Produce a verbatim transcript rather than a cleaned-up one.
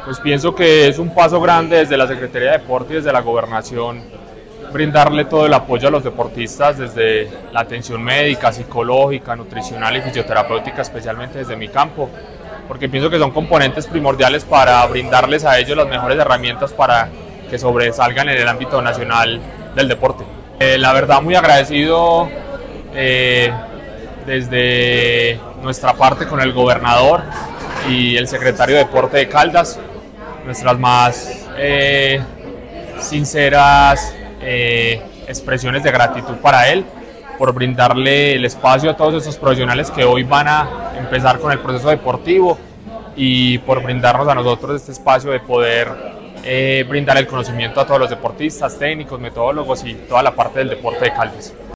Pues pienso que es un paso grande desde la Secretaría de Deporte y desde la Gobernación brindarle todo el apoyo a los deportistas desde la atención médica, psicológica, nutricional y fisioterapéutica, especialmente desde mi campo, porque pienso que son componentes primordiales para brindarles a ellos las mejores herramientas para que sobresalgan en el ámbito nacional del deporte. Eh, la verdad, muy agradecido eh, desde nuestra parte con el gobernador y el secretario de Deporte de Caldas, nuestras más eh, sinceras eh, expresiones de gratitud para él por brindarle el espacio a todos esos profesionales que hoy van a empezar con el proceso deportivo y por brindarnos a nosotros este espacio de poder eh, brindar el conocimiento a todos los deportistas, técnicos, metodólogos y toda la parte del deporte de Caldas.